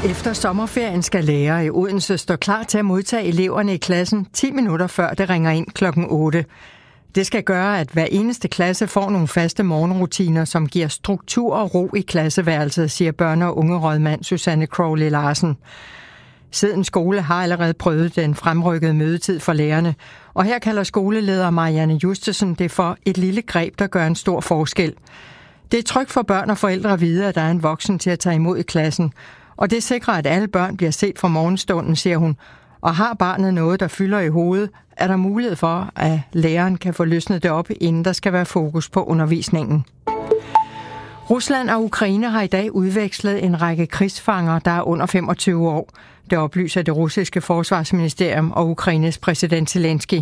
Efter sommerferien skal lærere i Odense stå klar til at modtage eleverne i klassen 10 minutter før det ringer ind klokken 8. Det skal gøre, at hver eneste klasse får nogle faste morgenrutiner, som giver struktur og ro i klasseværelset, siger børne- og ungerådmand Susanne Crowley Larsen. Siden skole har allerede prøvet den fremrykkede mødetid for lærerne, og her kalder skoleleder Marianne Justesen det for et lille greb, der gør en stor forskel. Det er trygt for børn og forældre at vide, at der er en voksen til at tage imod i klassen, og det sikrer, at alle børn bliver set fra morgenstunden, siger hun. Og har barnet noget, der fylder i hovedet, er der mulighed for, at læreren kan få løsnet det op, inden der skal være fokus på undervisningen. Rusland og Ukraine har i dag udvekslet en række krigsfanger, der er under 25 år. Det oplyser det russiske forsvarsministerium og Ukraines præsident Zelensky.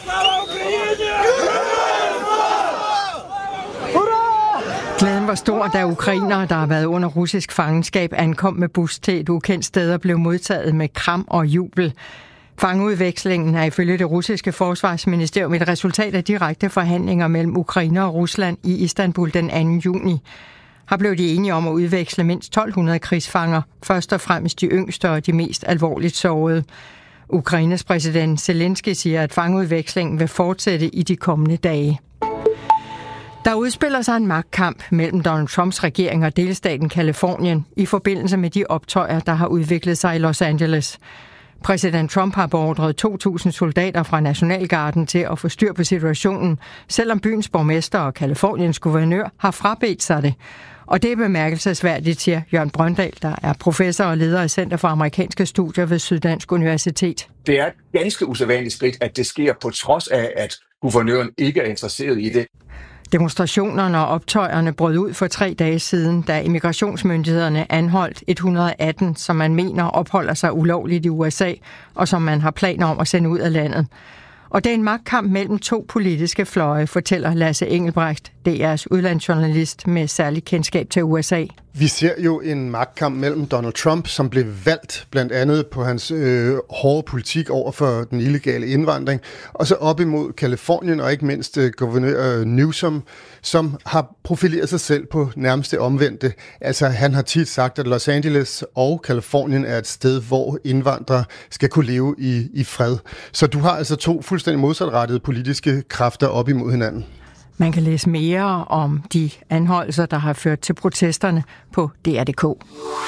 Glæden var stor, da ukrainere, der har været under russisk fangenskab, ankom med bus til et ukendt sted og blev modtaget med kram og jubel. Fangeudvekslingen er ifølge det russiske forsvarsministerium et resultat af direkte forhandlinger mellem Ukraine og Rusland i Istanbul den 2. juni. Her blev de enige om at udveksle mindst 1200 krigsfanger, først og fremmest de yngste og de mest alvorligt sårede. Ukraines præsident Zelensky siger, at fangeudvekslingen vil fortsætte i de kommende dage. Der udspiller sig en magtkamp mellem Donald Trumps regering og delstaten Californien i forbindelse med de optøjer, der har udviklet sig i Los Angeles. Præsident Trump har beordret 2.000 soldater fra Nationalgarden til at få styr på situationen, selvom byens borgmester og Californiens guvernør har frabedt sig det. Og det er bemærkelsesværdigt, siger Jørgen Brøndal, der er professor og leder af Center for Amerikanske Studier ved Syddansk Universitet. Det er et ganske usædvanligt skridt, at det sker på trods af, at guvernøren ikke er interesseret i det. Demonstrationerne og optøjerne brød ud for 3 dage siden, da immigrationsmyndighederne anholdt 118, som man mener opholder sig ulovligt i USA, og som man har planer om at sende ud af landet. Og det er en magtkamp mellem 2 politiske fløje, fortæller Lasse Engelbrecht, DR's udlandsjournalist med særlig kendskab til USA. Vi ser jo en magtkamp mellem Donald Trump, som blev valgt blandt andet på hans hårde politik over for den illegale indvandring, og så op imod Californien og ikke mindst guvernør Newsom, som har profileret sig selv på nærmeste omvendte. Altså han har tit sagt, at Los Angeles og Californien er et sted, hvor indvandrere skal kunne leve i fred. Så du har altså 2 fuldstændig modsatrettede politiske kræfter op imod hinanden. Man kan læse mere om de anholdelser, der har ført til protesterne på DR.dk.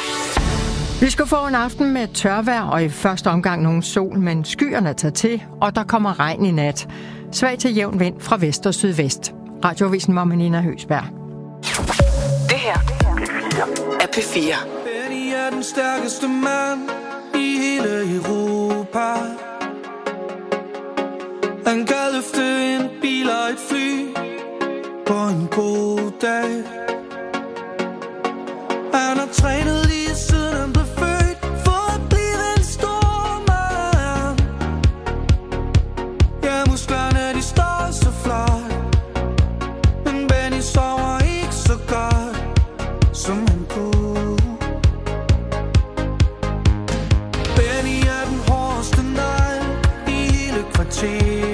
Vi skal få en aften med tørvejr og i første omgang nogen sol, men skyerne tager til, og der kommer regn i nat. Svag til jævn vind fra vest og sydvest. Radioavisen med Nina Høgsberg. Det her er P4. Benny er den stærkeste mand i hele Europa. Han kan løfte en bil og et fly på en god dag. Han har trænet lige siden han blev født for at blive en stor mand. Ja, musklerne de står så flot, men Benny sover ikke så godt, som han kunne. Benny er den hårdeste negl i hele kvarteret.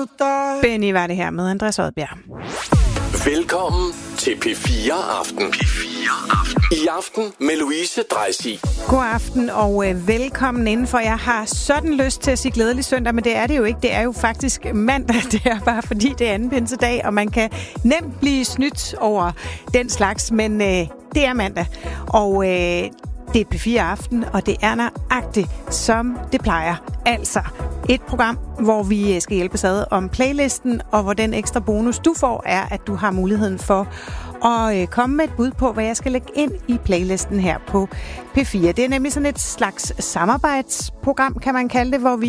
dig. Benny var det her med Andreas Odbjerg. Velkommen til P4 Aften. P4 Aften. I aften med Louise Dreisig. God aften og velkommen indenfor. Jeg har sådan lyst til at sige glædelig søndag, men det er det jo ikke. Det er jo faktisk mandag. Det er bare fordi, det er anden pinsedag, og man kan nemt blive snydt over den slags, men det er mandag. Og det er P4 Aften, og det er nøjagtigt, som det plejer. Altså et program, hvor vi skal hjælpes ad om playlisten, og hvor den ekstra bonus, du får, er, at du har muligheden for at komme med et bud på, hvad jeg skal lægge ind i playlisten her på P4. Det er nemlig sådan et slags samarbejdsprogram, kan man kalde det, hvor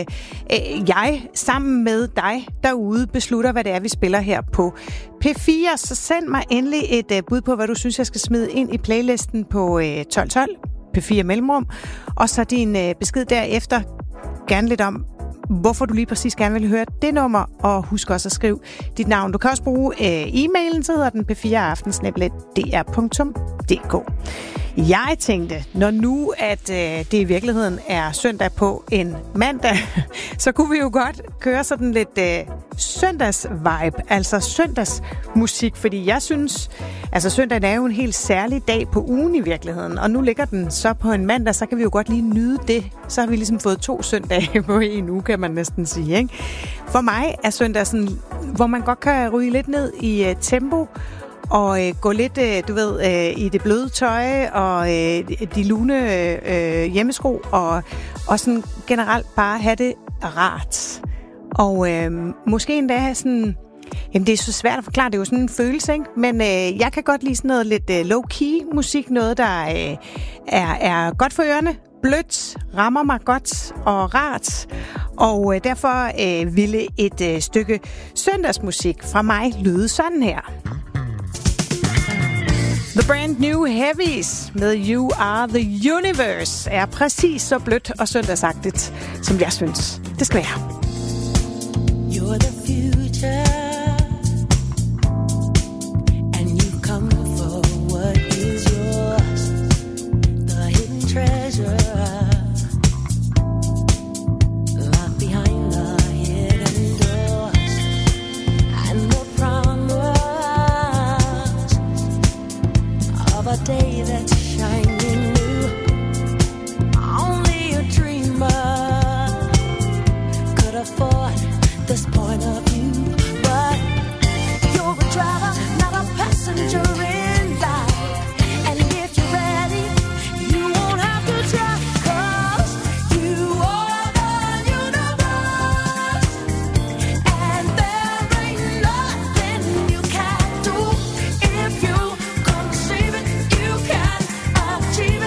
jeg sammen med dig derude beslutter, hvad det er, vi spiller her på P4. Så send mig endelig et bud på, hvad du synes, jeg skal smide ind i playlisten på 1212 P4 Mellemrum, og så din besked derefter, gerne lidt om, hvorfor du lige præcis gerne vil høre det nummer, og husk også at skrive dit navn. Du kan også bruge e-mailen, så hedder den p4aften@dr.dk. Jeg tænkte, når nu at det i virkeligheden er søndag på en mandag, så kunne vi jo godt køre sådan lidt søndagsvibe, altså søndagsmusik, fordi jeg synes, altså søndagen er jo en helt særlig dag på ugen i virkeligheden, og nu ligger den så på en mandag, så kan vi jo godt lige nyde det. Så har vi ligesom fået 2 søndage på en uge, kan man næsten sige, ikke? For mig er søndag sådan, hvor man godt kan ryge lidt ned i tempo, og gå lidt, du ved, i det bløde tøj, og de lune hjemmesko, og sådan generelt bare have det rart. Og måske endda sådan, jamen det er så svært at forklare, det er jo sådan en følelse, ikke? Men jeg kan godt lide sådan noget lidt low-key musik, noget der er godt for ørerne, blødt, rammer mig godt og rart. Og derfor ville et stykke søndagsmusik fra mig lyde sådan her. The Brand New Heavies med You Are The Universe er præcis så blødt og søndagsagtigt, som jeg synes, det skal være. You're the future, and you've come for what is yours, the hidden treasure, locked behind the hidden doors, and the promise of a day that's shining new. Only a dreamer could afford this point of view, but you're a driver, not a passenger in life. And if you're ready, you won't have to try, 'cause you are the universe, and there ain't nothing you can't do. If you conceive it, you can achieve it.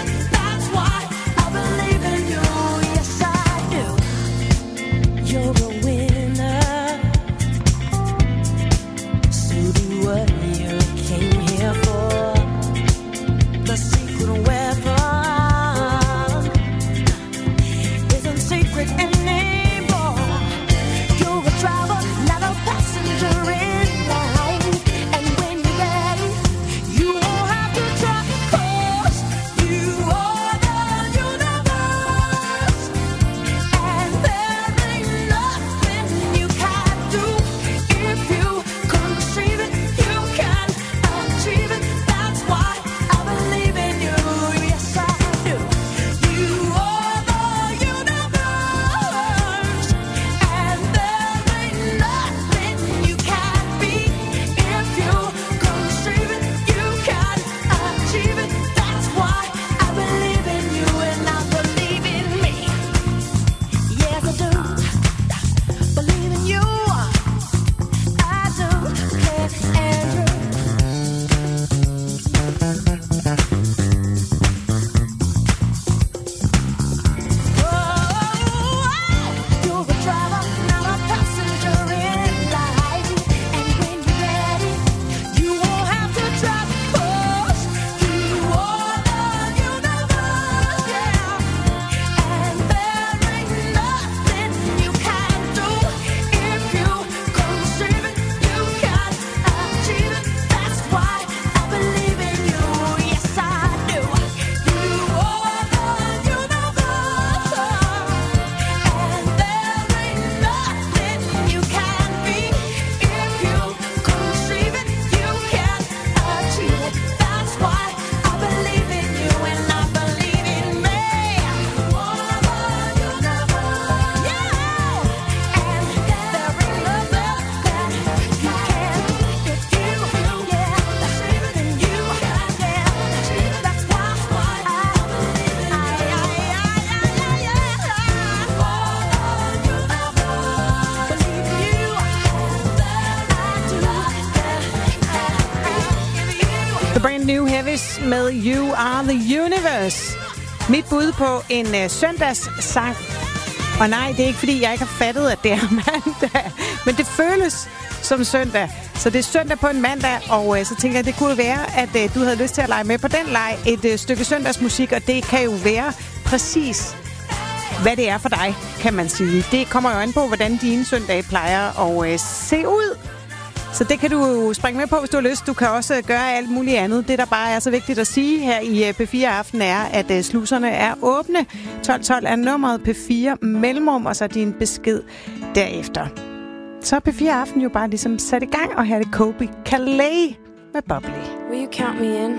The Brand New Heavies med You Are The Universe. Mit bud på en søndagssang. Og nej, det er ikke fordi, jeg ikke har fattet, at det er mandag. Men det føles som søndag. Så det er søndag på en mandag, og så tænker jeg, det kunne være, at du havde lyst til at lege med på den leg. Et stykke søndagsmusik, og det kan jo være præcis, hvad det er for dig, kan man sige. Det kommer jo an på, hvordan dine søndage plejer at se ud. Så det kan du springe med på, hvis du har lyst. Du kan også gøre alt muligt andet. Det, der bare er så vigtigt at sige her i P4 Aften, er, at sluserne er åbne. 1212 er nummeret P4 mellemrum, og så din besked derefter. Så er P4 Aften jo bare ligesom sat i gang, og her er det Colbie Caillat med Bubbly. Will you count me in?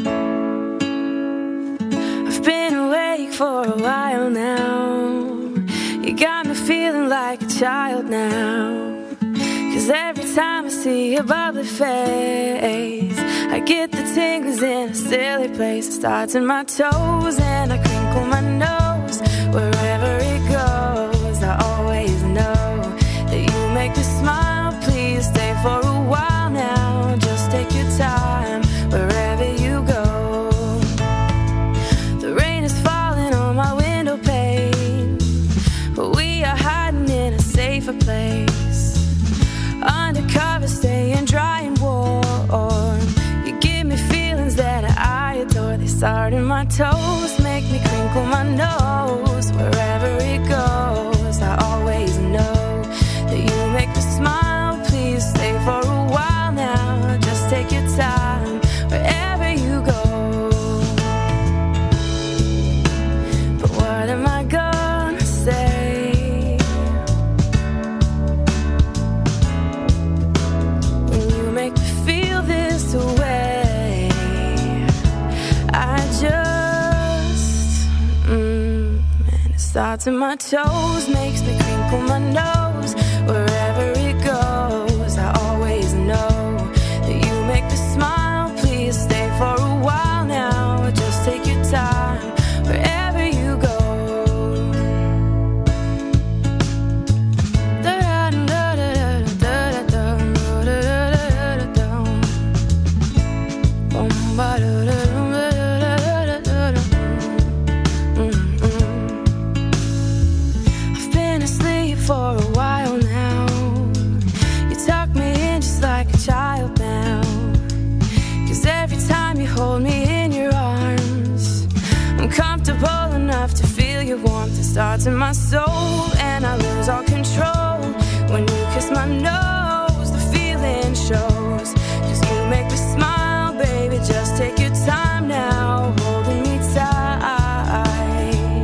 I've been awake for a while now. You got me feeling like a child now. 'Cause every time I see your bubbly face, I get the tingles in a silly place. It starts in my toes and I crinkle my nose. Wherever it goes, I always know that you make me smile. Please stay for a while now. Just take your time wherever you go. The rain is falling on my window pane, but we are hiding in a safer place. Undercover, staying dry and warm. You give me feelings that I adore. They start in my toes, make me crinkle my nose. Wherever it goes, I always know that you make me smile. Please stay for a while now. Just take your time wherever you go. But what am I gonna say? Away. I just and it starts in my toes, makes me crinkle my nose. Wherever it goes, I always know that you make me smile. Please stay for a while now. Just take your time wherever you go. I've been asleep for a while now. You tuck me in just like a child now. 'Cause every time you hold me in your arms, I'm comfortable enough to feel your warmth. It starts in my soul and I lose all control. When you kiss my nose, the feeling shows. 'Cause you make me smile, baby, just take your time now, holding me tight.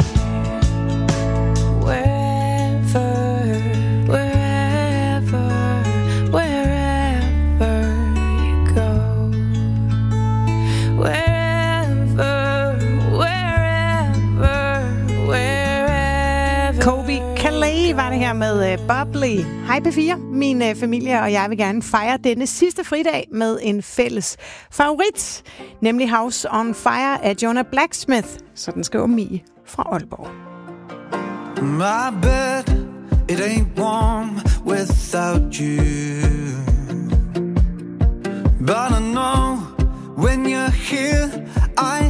Wherever, wherever, wherever you go. Wherever, wherever, wherever. Colbie Caillat var det her med Bubbly. Hej P4, min familie og jeg vil gerne fejre denne sidste fridag med en fælles favorit, nemlig House on Fire af Jonah Blacksmith. Sådan skriver Mie fra Aalborg. My bed, it ain't warm without you. But I know when you're here, I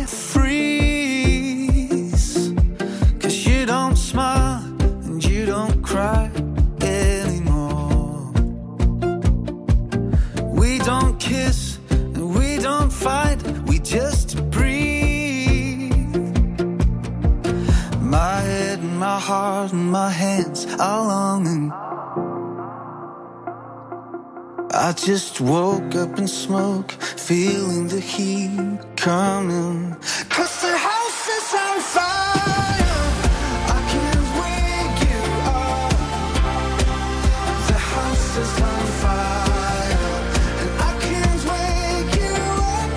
freeze. 'Cause you don't smile and you don't cry anymore. We don't kiss and we don't fight, we just breathe. My head and my heart and my hands are longing. I just woke up in smoke, feeling the heat coming. 'Cause the house is on fire. I can't wake you up. The house is on fire, and I can't wake you up.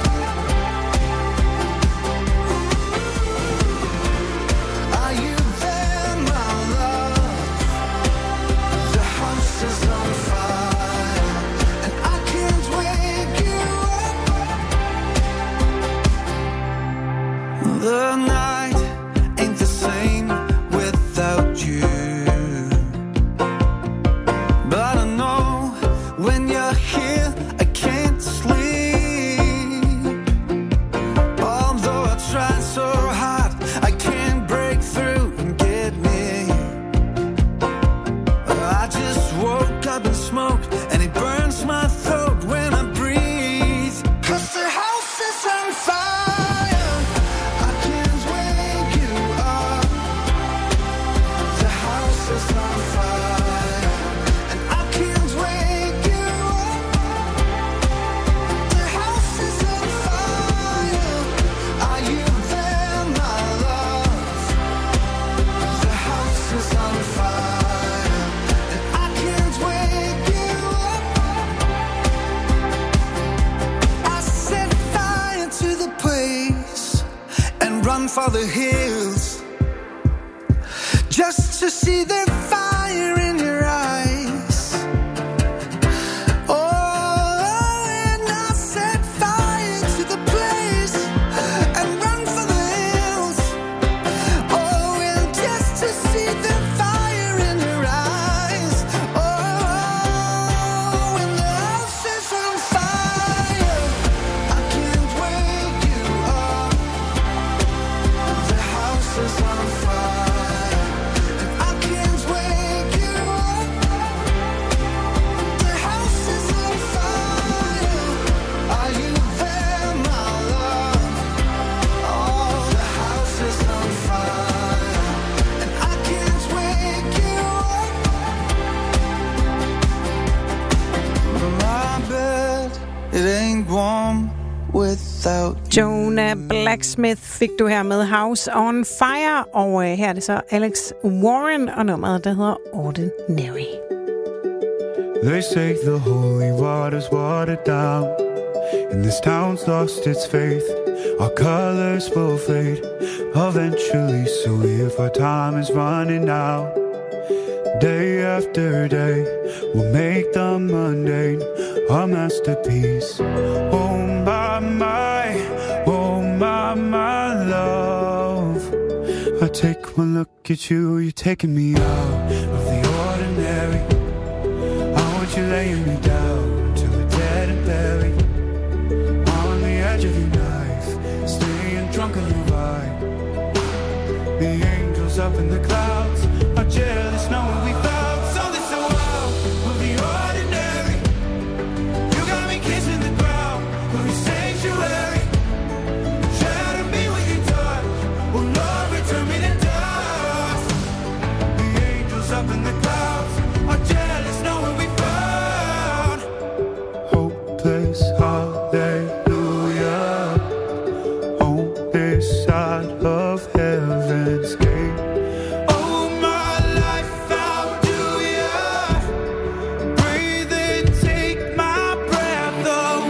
Are you there, my love? The house is on fire, and I can't wake you up. run for the hills, just to see the fire in your eyes. Oh, and I set fire to the place and run for the hills. Oh, and just to see the fire in your eyes. Oh, when the house is on fire, I can't wake you up. The house is on fire, and I can't wake you up. The house is on fire. Are you there, my love? Oh, the house is on fire, and I can't wake you up. My bed, it ain't warm without Jonah Blacksmith fik du her med House on Fire, og her er det så Alex Warren og nummeret, der hedder Ordinary. They say the holy water's watered down, and this town's lost its faith. Our colors will fade eventually, so if our time is running out, day after day, we'll make the mundane a masterpiece. Oh my love, I take one look at you, you're taking me out of the ordinary. I want you laying me down till we're dead and buried, on the edge of your knife, staying drunk on your vibe. The angels up in the clouds are jealous knowing we found something so out of the ordinary. You got me kissing the ground of your sanctuary. Shatter me with your touch, oh Lord, return me to dust. The angels up in the clouds are jealous knowing we found hopeless hallelujah on this side of heaven's gate. Oh, my life found you, yeah. Breathe in, take my breath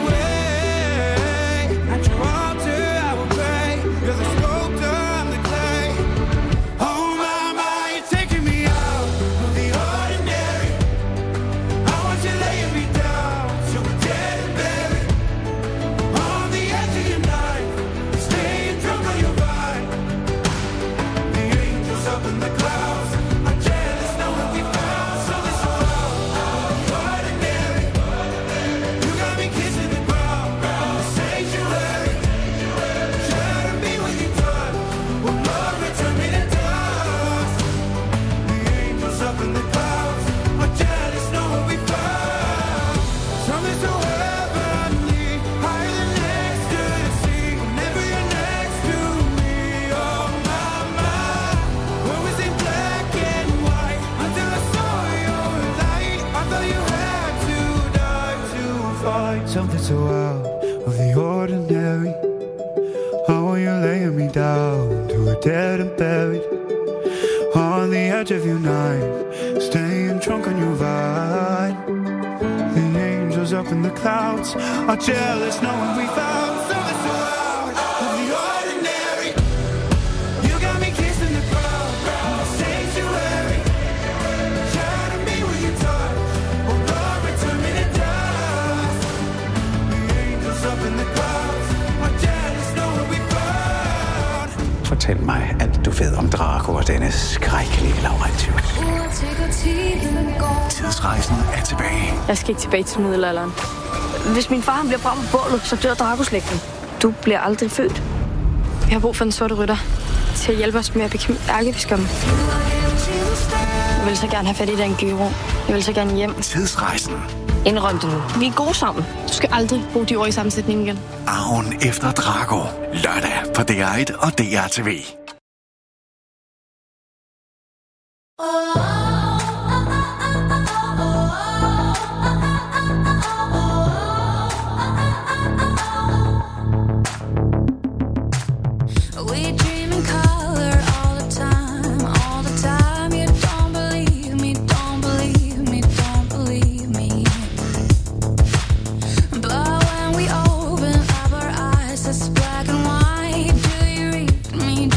away. At your altar I will pray. You're the sculptor, I'm the clay. Oh my, you're taking me out of the ordinary. I want you laying me down till we're dead and buried, on the edge of your knife, staying drunk on your vine. The angels up in the clouds are jealous knowing we found something so ordinary. You got me kissing the ground of the sanctuary. Shatter me with your touch, oh Lord, return me to dust. The angels up in the clouds are jealous knowing we found something so heavenly, higher than ecstasy. Whenever you're next to me, oh my, when we see black and white, until I saw your light, I thought you had to die to find something so out of the ordinary. How are you laying me down to a dead and buried, on the edge of your knife, staying drunk on your vine. The angels up in the clouds are jealous knowing we found something so out of the ordinary. You got me kissing the ground of the sanctuary. Shatter me with your touch, oh Lord, return me to dust. The angels up in the clouds are jealous knowing we found. Fortæl mig alt du ved om Draco og denne skrækkelige Laurentius. Tidsrejsen er tilbage. Jeg skal ikke tilbage til middelalderen. Hvis min far han bliver brændt på bålet, så dør Draco-slægten. Du bliver aldrig født. Vi har brug for en sorte rytter til at hjælpe os med at bekæmpe ærkebiskoppen. Jeg vil så gerne have fat i den gyro. Jeg vil så gerne hjem. Tidsrejsen. Indrøm det nu. Vi er gode sammen. Du skal aldrig bruge de ord i sammensætning igen. Arven efter Draco. Lørdag på DR1 og DRTV. We dream in color all the time, all the time. You don't believe me, don't believe me, don't believe me. But when we open up our eyes, it's black and white. Do you read me?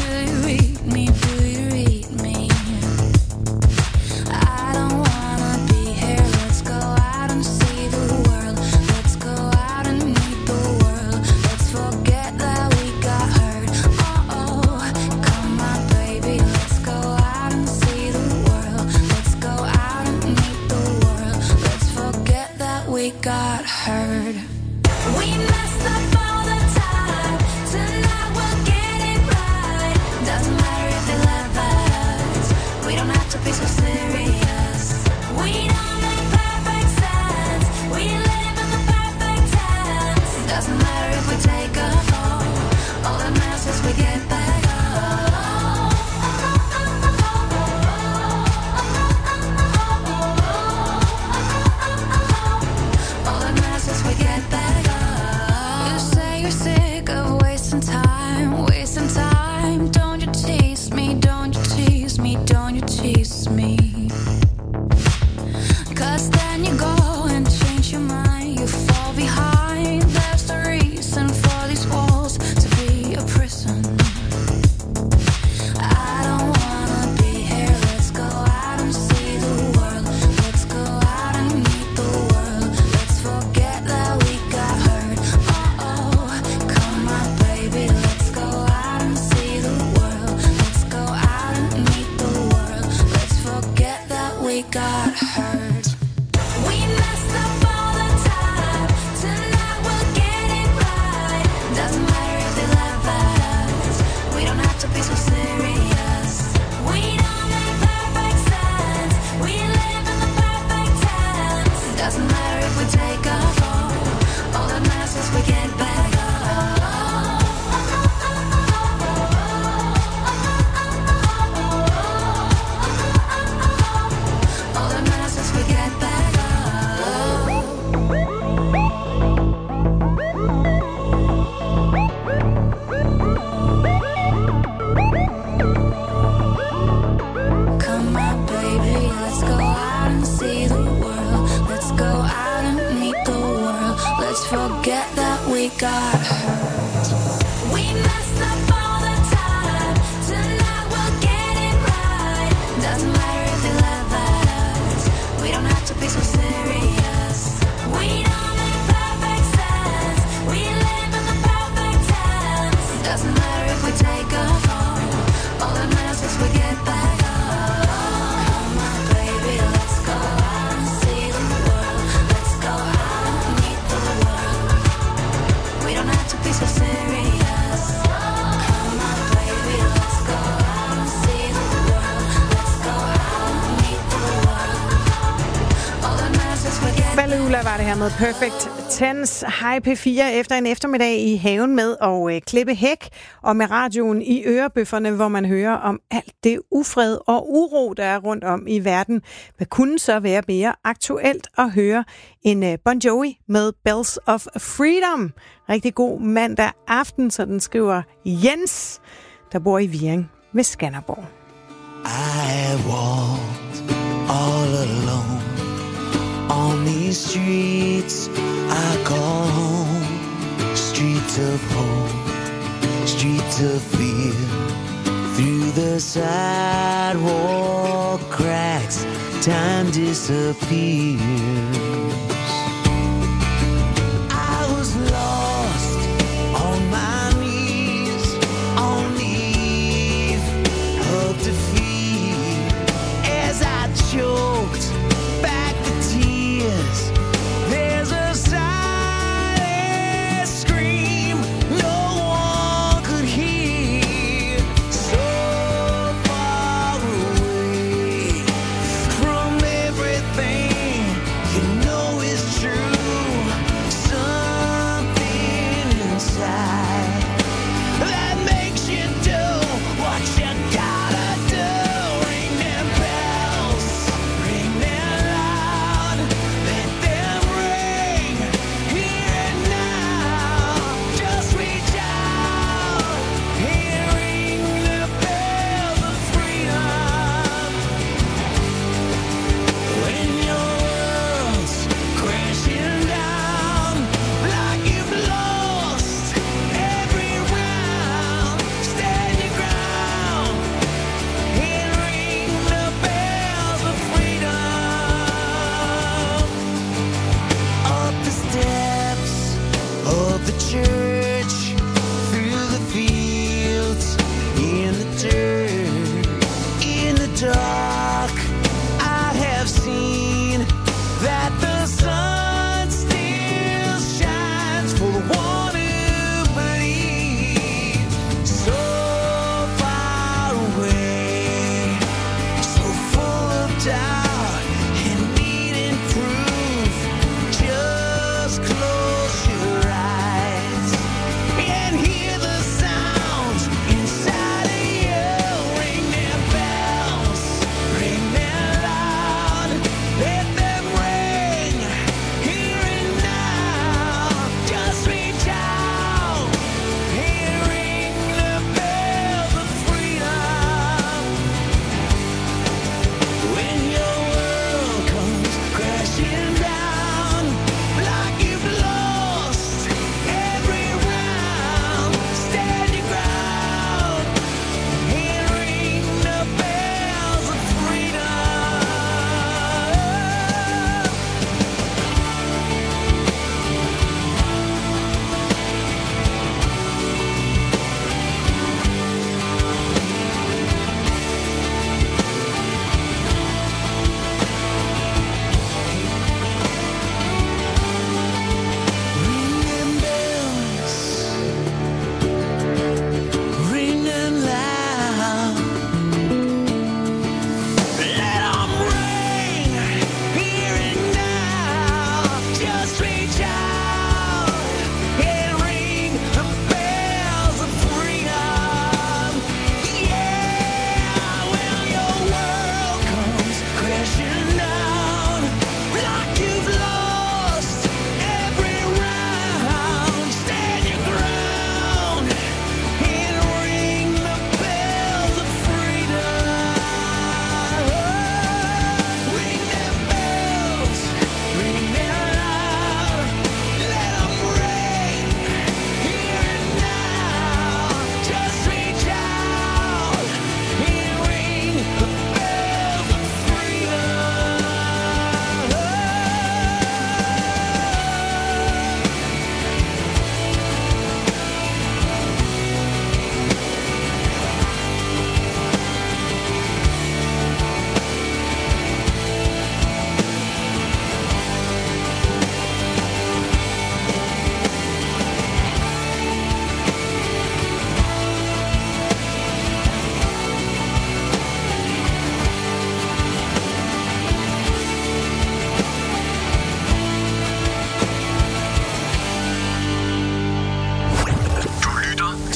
var det her med Perfect Tense. Hej P4 efter en eftermiddag i haven med at klippe hæk og med radioen i ørebøfferne, hvor man hører om alt det ufred og uro, der er rundt om i verden. Hvad kunne så være mere aktuelt at høre en Bon Jovi med Bells of Freedom? Rigtig god mandag aften, så den skriver Jens, der bor i Viring ved Skanderborg. I walked all alone on these streets I call home. Streets of hope, streets of fear. Through the sidewalk cracks, time disappears. I was lost on my knees, on the eve of defeat, as I choked back the tears. There's a silent scream no one could hear, so far away from everything you know.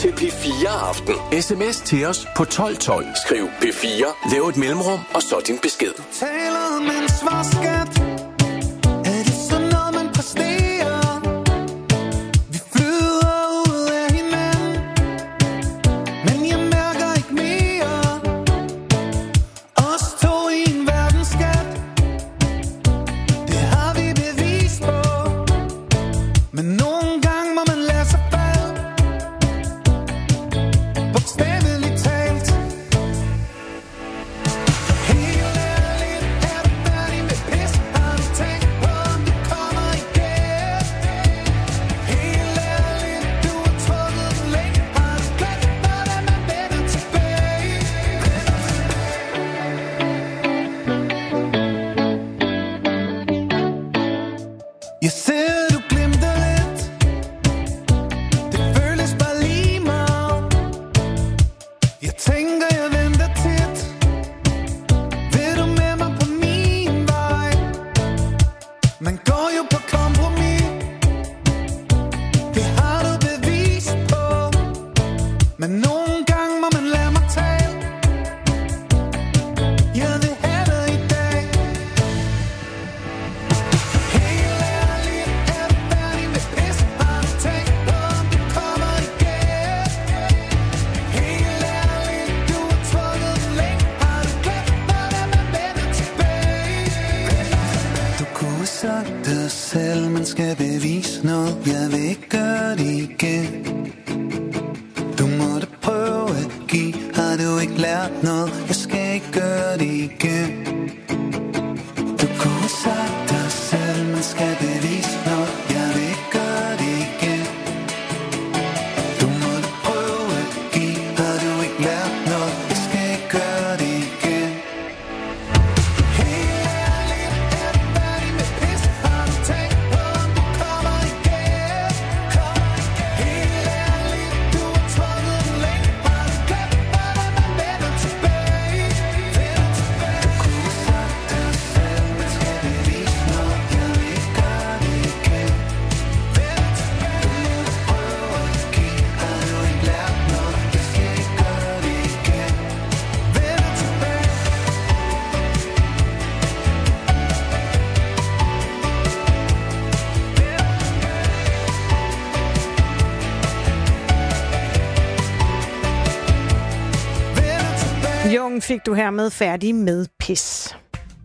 til P4 Aften. SMS til os på 1212. Skriv P4, lav et mellemrum og så din besked. Taler om en svarskat. Er det sådan noget, man præsterer? Vi flyder ud af hinanden, men jeg mærker ikke mere. Os to i en verdensskat, det har vi bevis på. Men nogle gange må man lade sig falde, bogstaveligt talt. Helt ærligt, er du færdig med pis? Har du tænkt på, om det kommer igen? Helt ærligt, du har trukket den længe. Har du glemt, hvordan man vender tilbage? Jeg ser, du glemte lidt. Det føles bare lige meget. Jeg tænker, jeg venter tit. Vil du med mig på min vej? Man går jo på kompromis. Det har du bevis på. Men nogle gange må man lade mig tale. Jeg vil have dig i dag. Helt ærligt, er du færdig med pis? Har du tænkt på, om det kommer igen? Helt ærligt, du har trukket den længe. Har du glemt, hvordan man vender tilbage? Du kunne have sagt det selv, man skal bevise noget. Jeg vil ikke gøre det igen. Du måtte prøve at give. Har du ikke lært noget? Jeg skal ikke gøre det igen. Du kunne have sagt dig selv, man skal bevise noget. Jeg vil ikke gøre det igen. Du måtte prøve at give. Har du ikke lært noget? Jeg skal ikke gøre det igen. Helt ærligt, er du færdig med pis? Har du tænkt på, om det kommer igen? Helt ærligt, du har trukket den længe. Har du glemt, hvordan man vender tilbage? Du kunne have sagt dig selv, man skal bevise noget. Jeg vil ikke gøre det igen. Du måtte prøve at give. Har du ikke lært noget? Jeg skal ikke gøre det igen. Vender tilbage. Jung fik du her med Færdig med pis.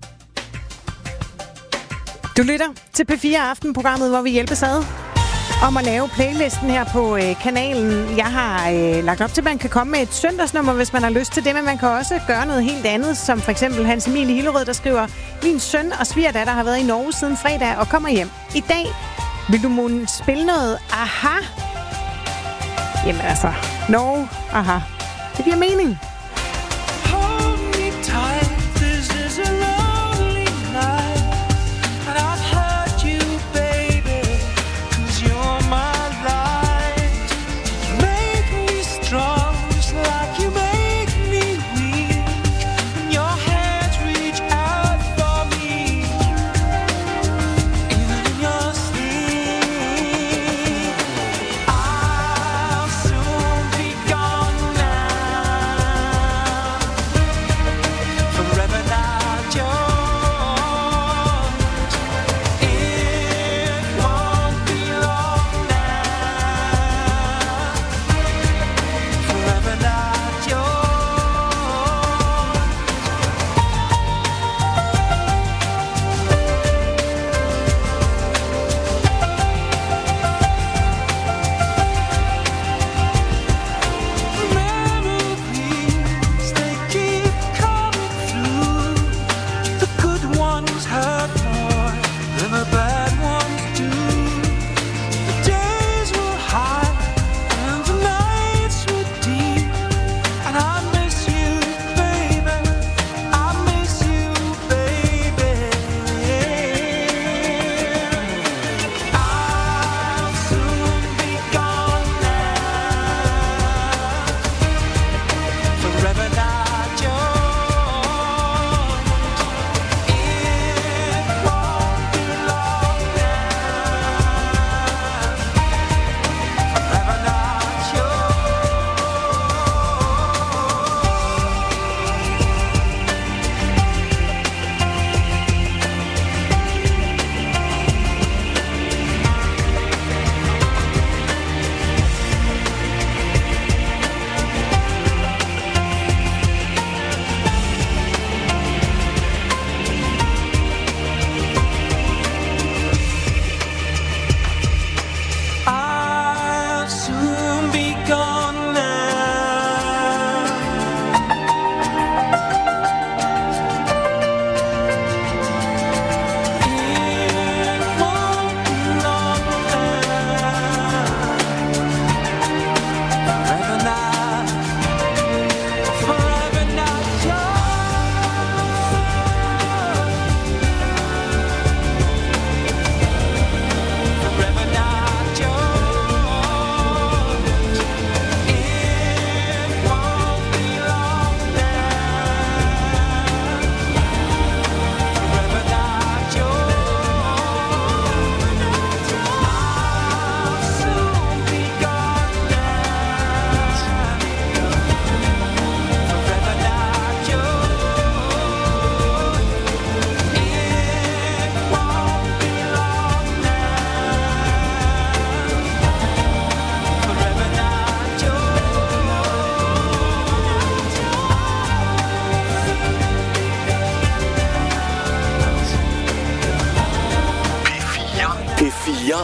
Du lytter til P4 Aften-programmet, hvor vi hjælpes ad om at lave playlisten her på kanalen. Jeg har lagt op til, at man kan komme med et søndagsnummer, hvis man har lyst til det, men man kan også gøre noget helt andet, som for eksempel Hans Emil i Hillerød, der skriver: min søn og svigerdatter har været i Norge siden fredag og kommer hjem i dag. Vil du måtte spille noget Aha? Jamen altså, Norge, Aha. Det giver mening. Hold me tight, this is a lonely night. And I've hurt you, baby, 'cause you're my light. Make me strong, just like you make me weak. When your hands reach out for me, even in your sleep. I'll soon be gone now.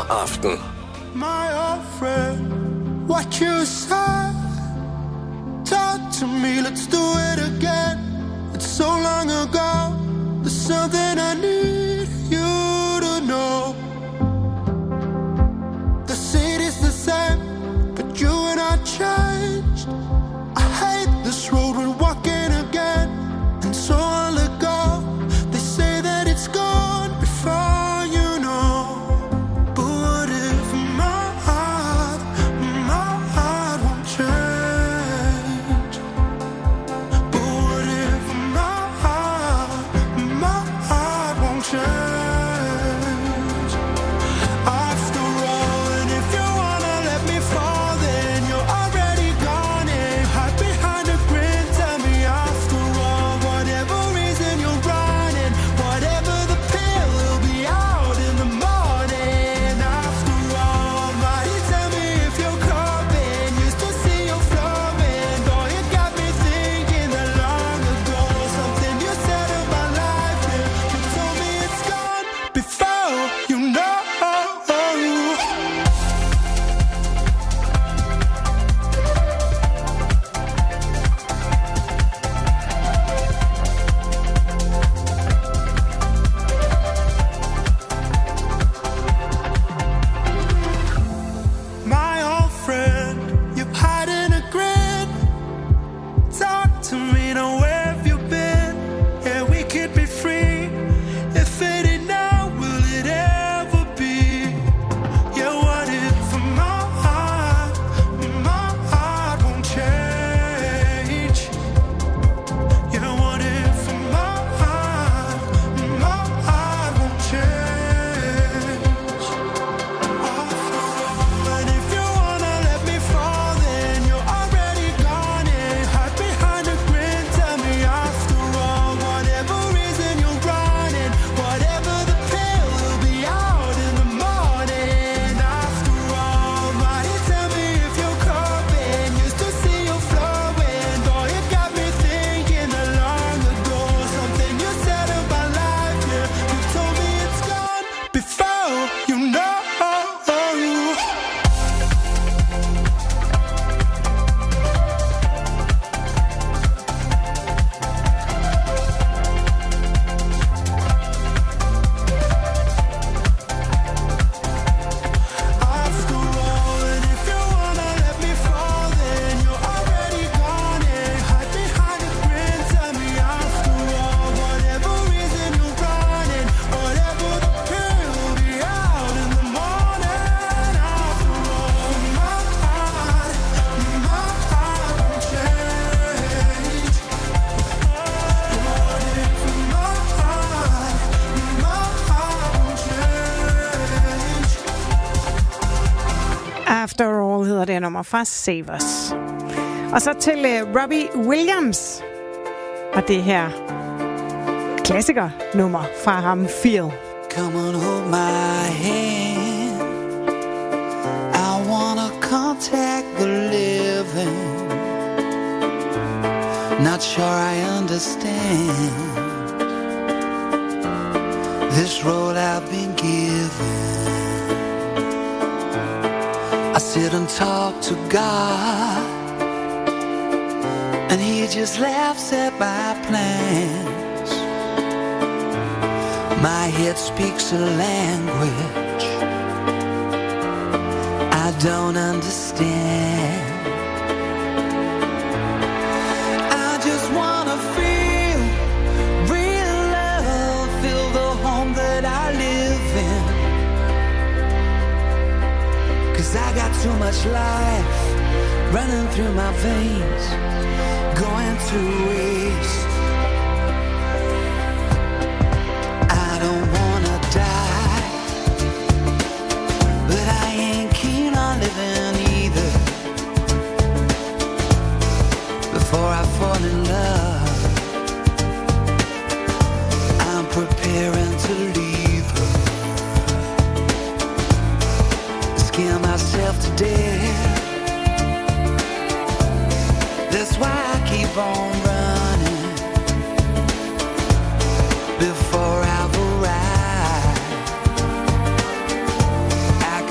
Aften. My old friend, what you said. Talk to me, let's do it again. It's so long ago. There's something I need you to know. The city's the same, but you and I changed. I hate this road we're walking again, and so I'll let go. They say that it's gone before you know. But what if my heart won't change? But what if my heart won't change? After all, and if you wanna let me fall, then you're already gone and hide behind a grin. Tell me after all, whatever reason you're running, whatever the pill, will be out in the morning. After all, might you tell me if you're coming? Used to see you flowing, boy, you got me thinking that long ago. Something you said about life, yeah, you told me it's gone before you know. My old friend, you're hiding a grin. Talk to me, now where have you been? Yeah, we could be free. If it ain't now, will it ever be? Yeah, what if my heart won't change? Yeah, what if my heart won't change? And if you wanna let me fall, then you're already gone and hide behind a grin. Tell me after all, whatever reason you're running, whatever the pill, will be out in the morning. After all, might you tell me if you're coming? Used to see you flowing, boy, you got me thinking that long ago. Something you said about life, yeah, you told me it's gone before you know. After all, and if you wanna let me fall, then you're already gone and hide behind a grin. Tell me after all, whatever reason you're running, whatever the pill, will be out in the morning. After all, my heart won't change. What if my heart won't change? After All hedder det nummer fra Save Us. Og så til Robbie Williams. Og det her klassiker-nummer fra ham, Feel. Come and hold my hand. I wanna contact the living. Not sure I understand this road I've been given. I sit and talk to God, and He just laughs at my plans. My head speaks a language I don't understand. I just wanna feel real love, feel the home that I live in. 'Cause I got too much life running through my veins, going to waste. I don't wanna die, but I ain't keen on living either. Before I fall in love, I'm preparing to leave her. Scare myself to death. That's why I keep on running before I've arrived. I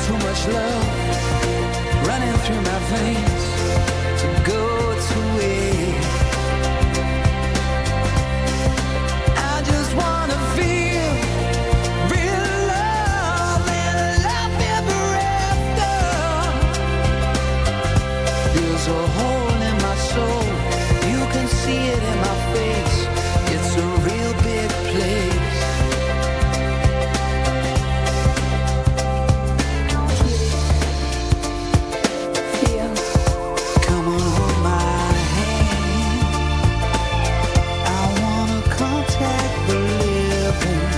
too much love running through my veins to go to waste. I just wanna feel real love and love ever after. There's a hole in my soul, you can see it in my face. It's a real big place. Come on, hold my hand. I wanna contact the living.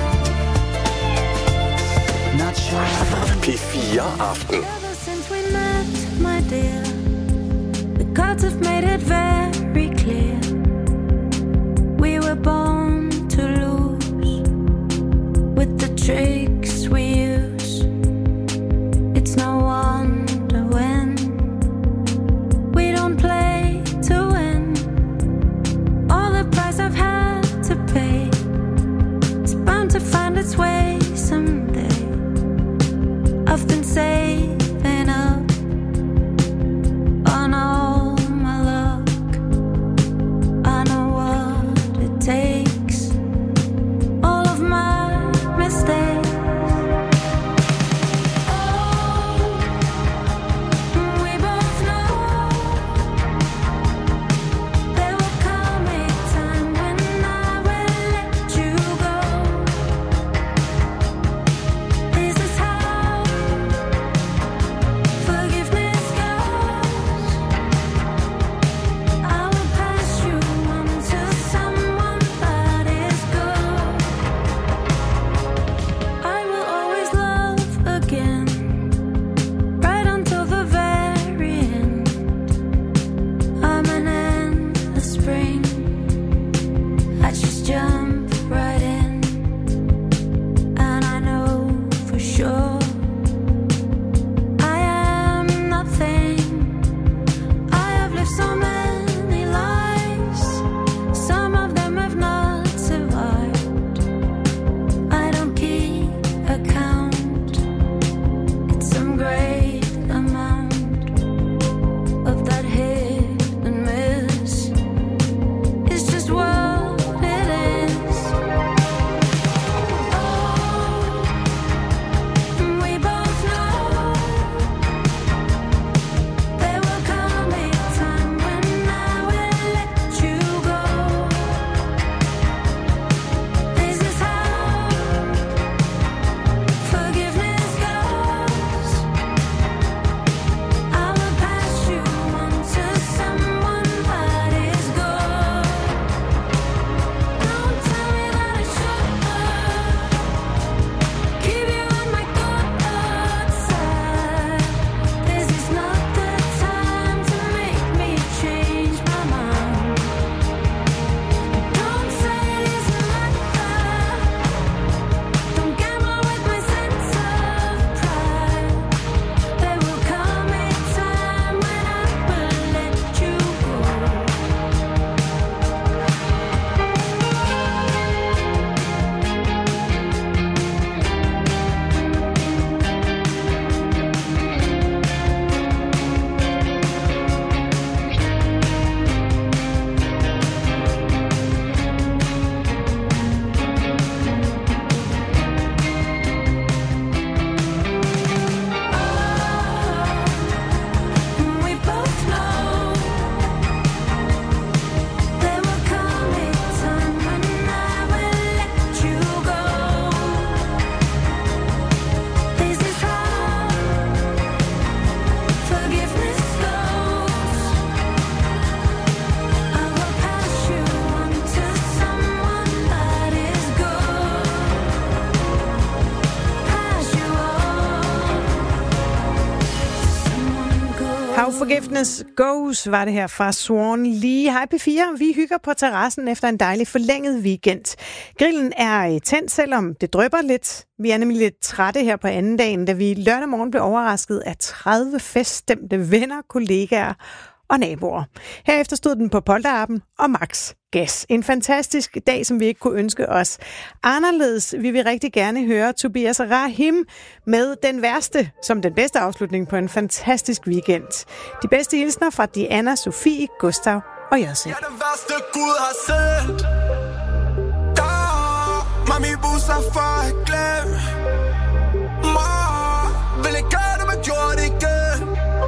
Not sure. P4 Aften. Ever since we met, my dear, the gods have made it very clear. We were born to lose with the tricks we use. It's no wonder when we don't play to win. All the price I've had to pay is bound to find its way someday. I've been saving up on all my luck. I know what it takes, all of my mistakes. Oh, we both know there will come a time when I will let you go. This is how forgiveness goes. I will pass you on to someone that is good. I will always love again, right until the very end. I'm an endless spring. I just jump right in, and I know for sure I am nothing. I have lived so many lives, some of them have not survived. I don't keep account, it's some great amount of that hit and miss. It's just what it is. Oh, we both know there will come a time when I will let you go. This is how forgiveness goes. I will pass you on to someone that is good. Don't tell me that I should keep you on my good side. This is not the time to make me change my mind. Don't say it isn't like that. Don't gamble with my sense of pride. There will come a time when I will let you go. We both know there will come a time when I will let you go. This is how forgiveness goes. I will pass you on to someone that is good. Pass you on to someone good. How Forgiveness Goes var det her fra Swan Lee. Hej P4, vi hygger på terrassen efter en dejlig forlænget weekend. Grillen er tændt, selvom det drypper lidt. Vi er nemlig lidt trætte her på anden dagen, da vi lørdag morgen blev overrasket af 30 feststemte venner, kollegaer og naboer. Herefter stod den på polterappen og Max Gas. En fantastisk dag, som vi ikke kunne ønske os anderledes. Vi vil rigtig gerne høre Tobias Rahim med Den Værste som den bedste afslutning på en fantastisk weekend. De bedste hilsner fra Diana, Sofie, Gustav og Jadse. Jeg er den værste Gud har sendt. Mami busser for at glemme mig. Vil ikke gøre det, men gjorde det igen.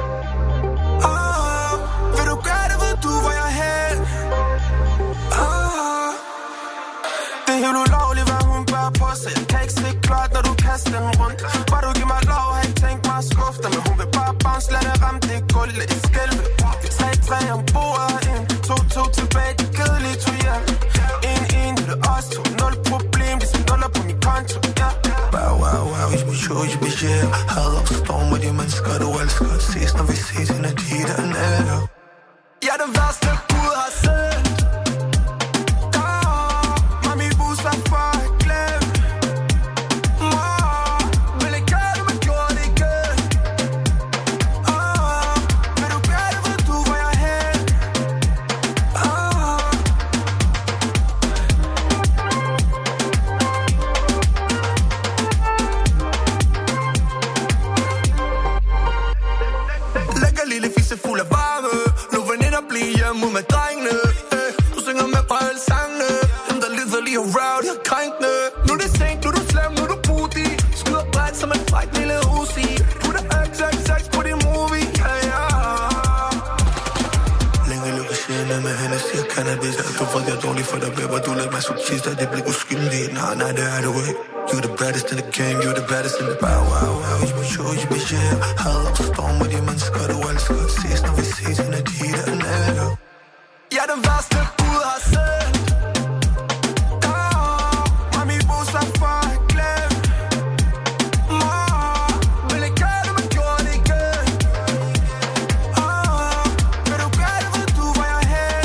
Vil du gøre det, ved du, hvor jeg er hen. Det er helt ulovligt, hvad hun bærer på sig. Jeg kan ikke se klart, når du kaster den rundt. Bare du giver mig lov, har ikke tænkt mig at skuffe dig. Men hun vil bare bounce, lad det ramme det gulv, lad det skælve. 3-3 om bordet ind, 2-2 tilbage, det kedelige tog hjem. 1-1, det er os to, 0 problem, ligesom nuller på min konto, ja. Wow, ich bin schon, ich bin hier. Hader opstår med de mennesker, du elsker. Ses, når vi ses, en af de der nætter. Jeg er den værste Gud har sendt. Mami busser for at glemme mig. Vil ikke gøre det, men gjorde det igen. Vil du gøre det, ved du, hvor jeg er hen. Lækker lille fisse fuld af varme. Nu veninder bliver hjemme ud med drengene. Du synger med på alle sangene. Dem der lider lige around, jeg er krænkende. Nu er det sent, nu er du slem, nu er du booty. Skyder bredt som en fræk lille Uzi. Putter XXX på din movie, ja. Længe lukker sjældne med hende, siger cannabis. Du får det dårligt for dig, baby. Du lader masochist, og det bliver uskyldig. Nej, det er du ikke. You're the baddest in the game, you're the baddest in the wow. Ich bin schon, ich bin hier. Hader opstår med de mennesker, du elsker. Ses, når vi ses, en af de der nætter. Jeg er den værste Gud har sendt. Mami busser for at glemme mig. Vil ikke gøre det, men gjorde det igen. Vil du gøre det, ved du, hvor jeg er hen.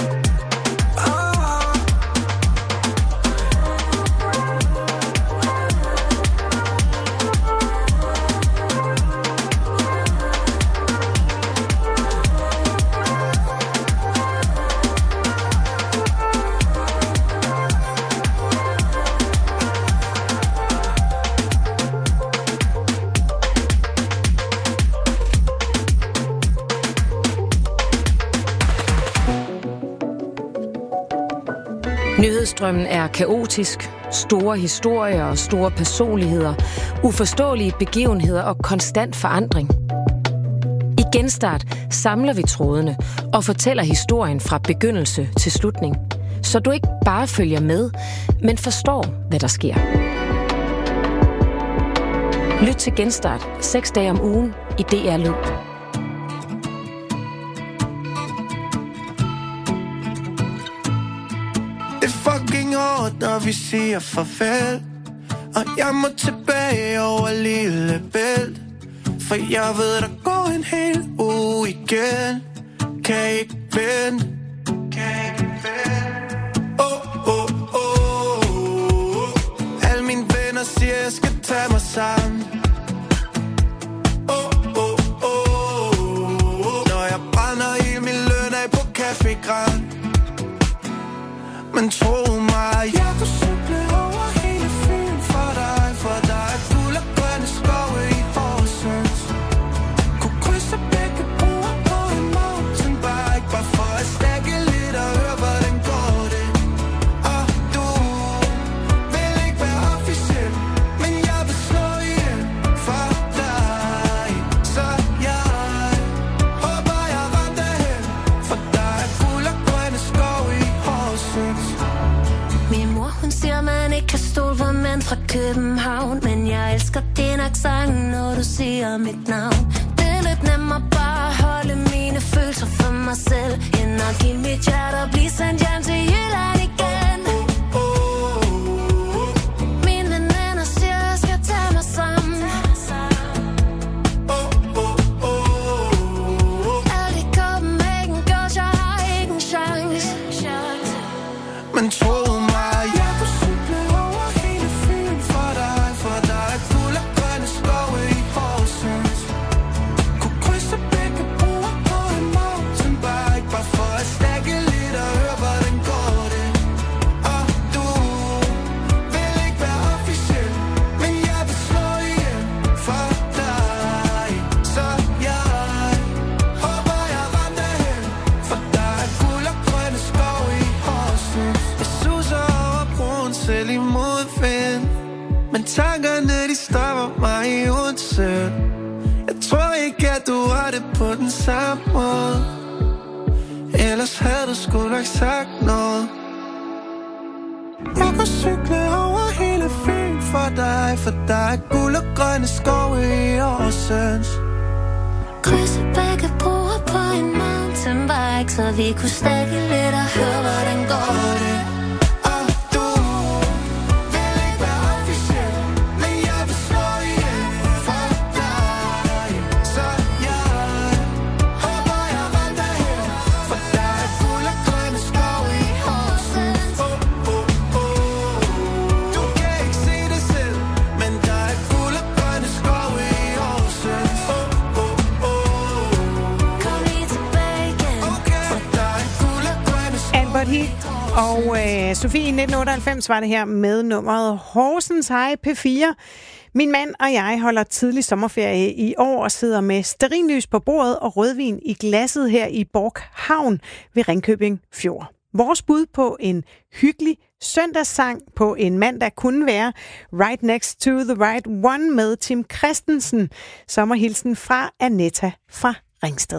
Nyhedsstrømmen er kaotisk. Store historier og store personligheder, uforståelige begivenheder og konstant forandring. I Genstart samler vi trådene og fortæller historien fra begyndelse til slutning, så du ikke bare følger med, men forstår, hvad der sker. Lyt til Genstart 6 dage om ugen i DR Lyd. Fucking hårdt, når vi siger farvel. Og jeg må tilbage over Lillebælt. For jeg ved, der går en hel uge igen. Kan ikke vente. Alle mine venner siger, jeg skal tage mig sammen. Når jeg brænder i min løn af på Café Grand. Men tro mig, jeg kunne cykle over hele Fyn for dig. For der er guld og grønne skove i Horsens. Kunne krydse begge broer på en mountainbike. Bare for at stakke lidt og høre, hvordan går det. Og du vil ikke være officiel, men jeg vil slå ihjel for dig. Så jeg håber, jeg ramte hen. For der er guld og grønne skove i Horsens. Min mor, hun siger, man ikke kan stole på mænd fra København. Men jeg elsker din accent, når du siger mit navn. Det er lidt nemmere bare at holde mine følelser for mig selv, end at give mit hjerte og blive sendt hjem til Jylland igen. Mine veninder siger, jeg skal tage mig sammen. Alt i Copenhagen Girls, jeg har ikke en chance. Men tro mig, jeg kunne cykle over hele Fyn for dig. For der er guld og grønne skove i Horsens. Kunne krydse begge broer på en mountain Jeg tror ikke, at du var det på den samme måde. Ellers havde du sgu nok sagt noget. Jeg kan cykle over hele Fyn for dig, for der er guld og grønne skove i Årsøns. Krydse begge broer på en mountainbike, så vi kunne stakke lidt og høre, hvordan går det. Og du vil ikke være officiel, men jeg vil slå ihjel for dig. Så jeg håber, jeg rammer her, for der er guld og grønne skove i Horsens. Du kan ikke se det selv, men der er guld og grønne skove i Horsens. Kom lige tilbage igen, for der er guld og grønne skove. Albert Heat og Sofie i 1998 var det her med nummeret Horsens. Hej P4. Min mand og jeg holder tidlig sommerferie i år og sidder med stearinlys på bordet og rødvin i glasset her i Borg Havn ved Ringkøbing Fjord. Vores bud på en hyggelig søndagssang på en mandag kunne være Right Next to the Right One med Tim Christensen. Sommerhilsen fra Anetta fra Ringsted.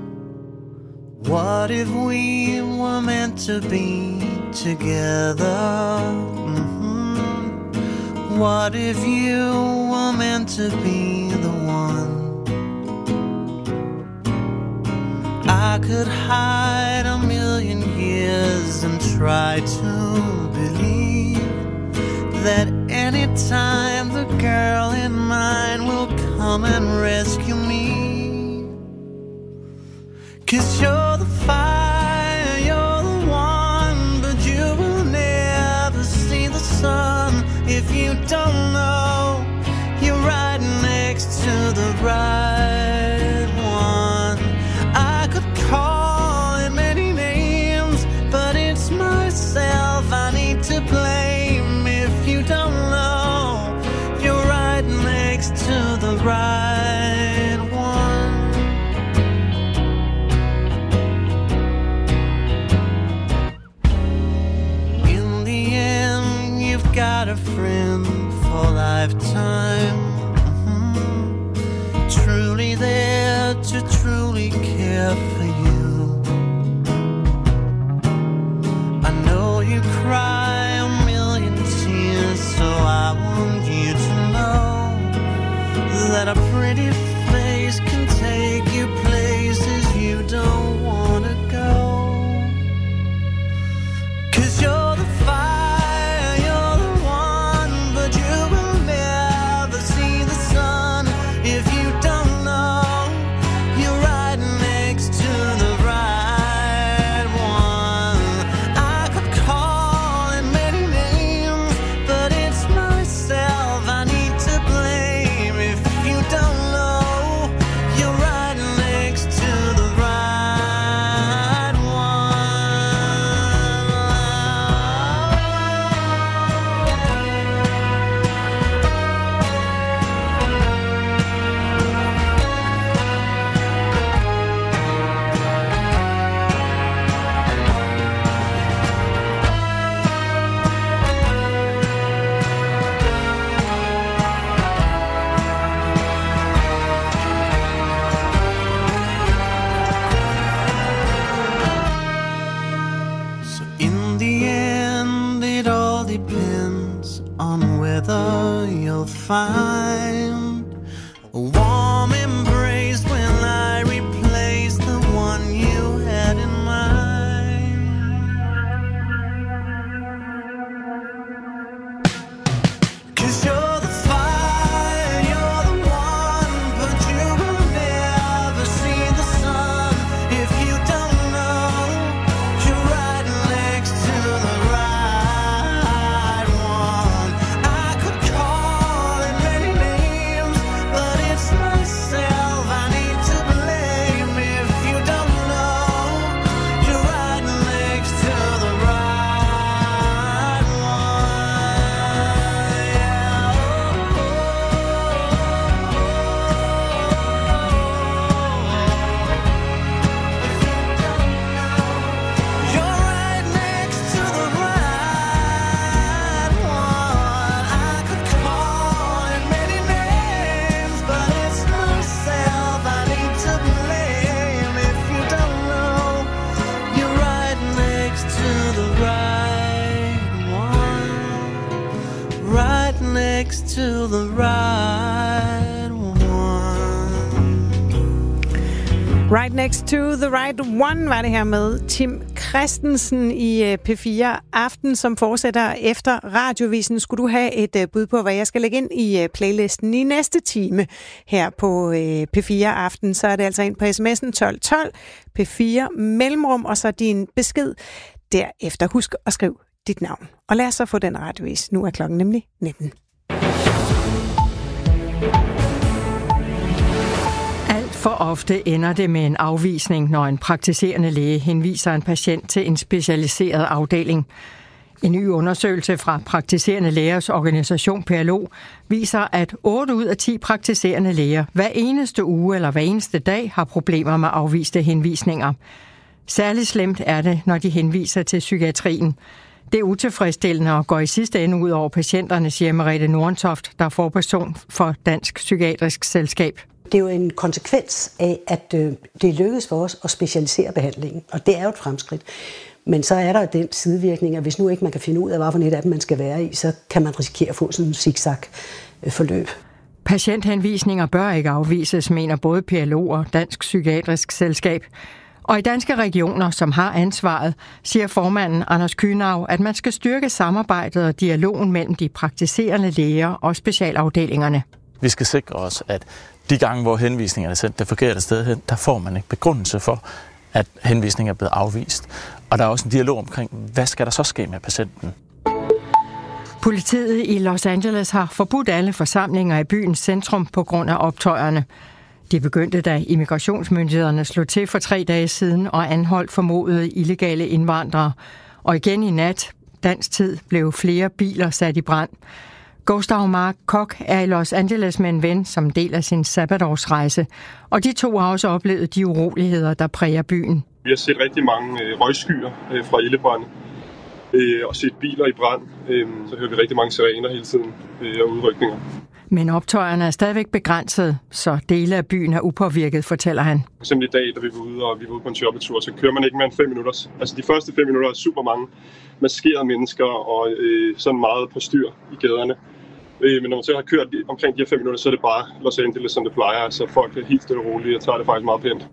What if we were meant to be together? Mm-hmm. What if you were meant to be the one? I could hide a million years and try to believe that anytime the girl in mine will come and rescue me. 'Cause you're the fire, you're the one, but you will never see the sun if you don't know you're right next to the right one. I could call it many names, but it's myself I need to blame if you don't know you're right next to the right one. Got a friend for lifetime. Mm-hmm. Truly there to truly care for you. I know you cry a million tears, so I want you to know that a pretty face can take you places you don't want to go. 'Cause you're the fire, find a warm embrace when I replace the one you had in mind. 'Cause you're the fire, you're the one, but you will never see the sun if you don't know you're right next to the right one. I could call it many names. the right one. Right Next to the Right One var det her med Tim Christensen i P4 Aften, som fortsætter efter radiovisen. Skulle du have et bud på, hvad jeg skal lægge ind i playlisten i næste time her på P4 Aften, så er det altså ind på sms'en 1212 P4 mellemrum, og så din besked derefter. Husk at skrive dit navn. Og lad os så få den radiovis. Nu er klokken nemlig 19. For ofte ender det med en afvisning, når en praktiserende læge henviser en patient til en specialiseret afdeling. En ny undersøgelse fra Praktiserende Lægers organisation PLO viser, at 8 ud af 10 praktiserende læger hver eneste uge eller hver eneste dag har problemer med afviste henvisninger. Særligt slemt er det, når de henviser til psykiatrien. Det er utilfredsstillende og går i sidste ende ud over patienterne, siger Merete Nordentoft, der er forperson for Dansk Psykiatrisk Selskab. Det er jo en konsekvens af, at det lykkedes for os at specialisere behandlingen, og det er jo et fremskridt. Men så er der den sidevirkning, at hvis nu ikke man kan finde ud af, hvad for et af dem man skal være i, så kan man risikere at få sådan en zigzag-forløb. Patienthenvisninger bør ikke afvises, mener både PLO og Dansk Psykiatrisk Selskab. Og i Danske Regioner, som har ansvaret, siger formanden Anders Kühnau, at man skal styrke samarbejdet og dialogen mellem de praktiserende læger og specialafdelingerne. Vi skal sikre os, at de gange, hvor henvisningen er sendt det forkerte sted hen, der får man ikke begrundelse for, at henvisningen er blevet afvist. Og der er også en dialog omkring, hvad skal der så ske med patienten? Politiet i Los Angeles har forbudt alle forsamlinger i byens centrum på grund af optøjerne. De begyndte, da immigrationsmyndighederne slog til for 3 dage siden og anholdt formodede illegale indvandrere. Og igen i nat, dansk tid, blev flere biler sat i brand. Gustav Mark Koch er i Los Angeles med en ven som del af sin sabbatårsrejse, og de to har også oplevet de uroligheder, der præger byen. Vi har set rigtig mange røgskyer fra ildebrande og set biler i brand. Så hører vi rigtig mange sirener hele tiden og udrykninger. Men optøjerne er stadigvæk begrænset, så dele af byen er upåvirket, fortæller han. For eksempel i dag, da vi var ude på en shoppetur, så kører man ikke mere end 5 minutter. Altså de første 5 minutter er super mange maskerede mennesker og sådan meget på styr i gaderne. Men når man så har kørt omkring de her 5 minutter, så er det bare Los Angeles, som det plejer. Altså folk er helt stille og rolige og tager det faktisk meget pænt.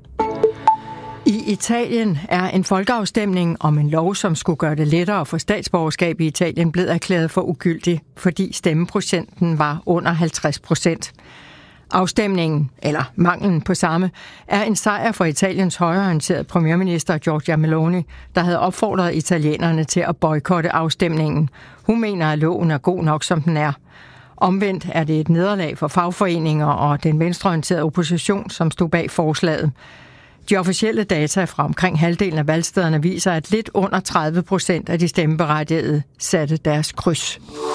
I Italien er en folkeafstemning om en lov, som skulle gøre det lettere at få statsborgerskab i Italien, blevet erklæret for ugyldig, fordi stemmeprocenten var under 50%. Afstemningen, eller manglen på samme, er en sejr for Italiens højreorienterede premierminister Giorgia Meloni, der havde opfordret italienerne til at boykotte afstemningen. Hun mener, at loven er god nok, som den er. Omvendt er det et nederlag for fagforeninger og den venstreorienterede opposition, som stod bag forslaget. De officielle data fra omkring halvdelen af valgstederne viser, at lidt under 30% af de stemmeberettigede satte deres kryds.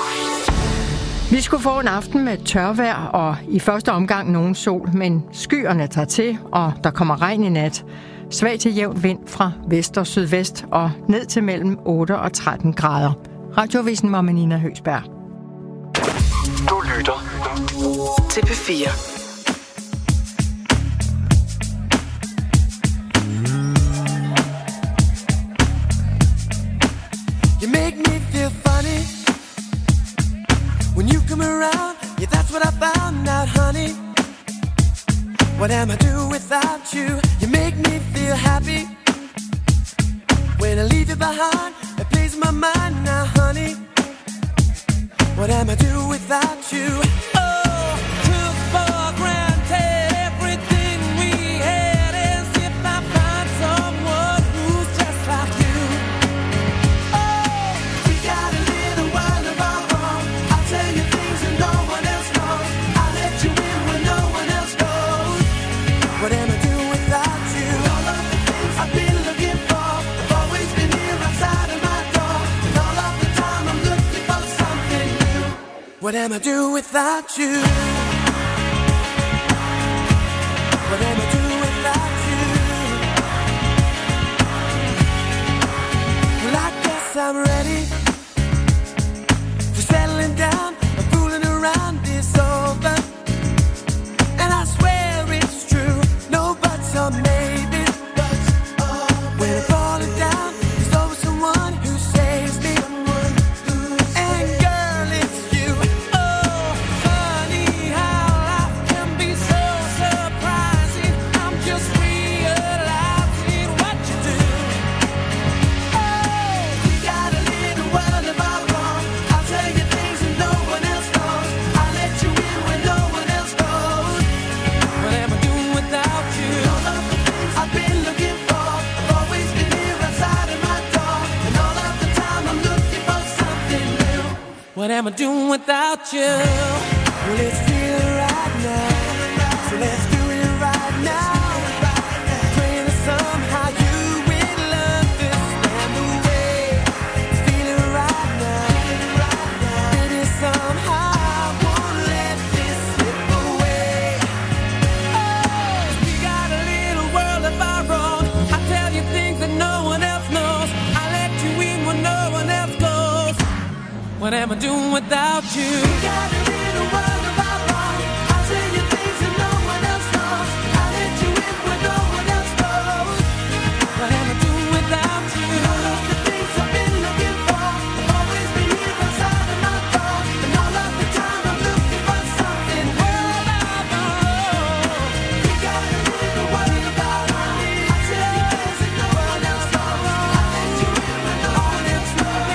Vi skulle få en aften med tørvejr og i første omgang nogen sol, men skyerne tager til, og der kommer regn i nat. Svag til jævn vind fra vest og sydvest og ned til mellem 8 og 13 grader. Radiovisen var med Nina Høgsberg. Du lytter til P4. You make me feel funny when you come around. Yeah, that's what I found out, honey. What am I do without you? You make me feel happy when I leave you behind. It plays my mind now, honey. What am I do without you? Oh, took for granted everything we had, as if I find someone who's just like you. Oh, we got a little while of our own. I'll tell you things that no one else knows. I'll let you in when no one else knows. What am I do without you? All of the things I've been looking for have always been here outside of my door. And all of the time I'm looking for something new. What am I do without you? What am I do without you? Well, I guess I'm ready for settling down and fooling around is over. And I swear it's true, no buts or maybes. When I'm falling down, there's always someone who saves me. And girl, it's you. Oh, am I doing without you? Well, let's feel it right now. So let's do it right now. Praying that somehow you will understand the way. Feel it right now. Baby, somehow I won't let this slip away. Oh, we got a little world of our own. I tell you things that no one else knows. I let you in when no one else goes. What am I doing without you? We got a little world of our own. I tell you things that no one else knows. I let you in when no one else goes. What am I doing without you? All of the things I've been looking for have always been here inside of my thoughts. And all of the time I'm looking for something world of our own. We got a little world of our own. I tell you things that no one else knows. I let you in when no one else knows.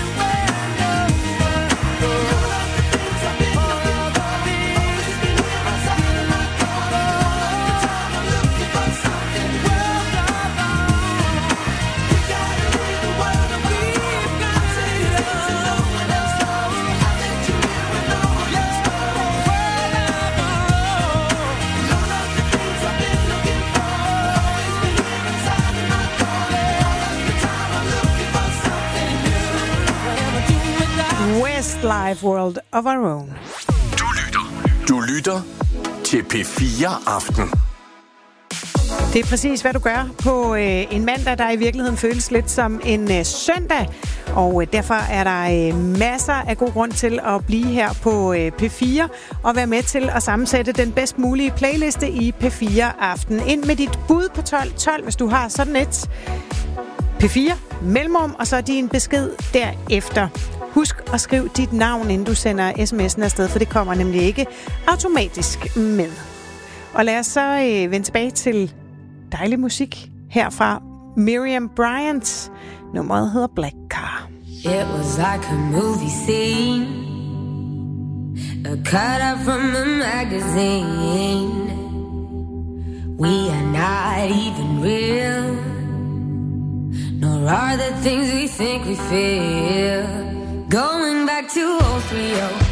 Westlife World of Our Own. Du lytter til P4 Aften. Det er præcis, hvad du gør på en mandag, der i virkeligheden føles lidt som en søndag. Og derfor er der masser af god grund til at blive her på P4 og være med til at sammensætte den bedst mulige playliste i P4 Aften. Ind med dit bud på 12, hvis du har sådan et. P4, mellemrum, og så din besked derefter. Husk at skrive dit navn, inden du sender sms'en afsted, for det kommer nemlig ikke automatisk med. Og lad os så vende tilbage til dejlig musik her fra Miriam Bryant. Nummeret hedder Black Car. It was like a movie scene, a cut out from a magazine. We are not even real, nor are the things we think we feel. Going back to 03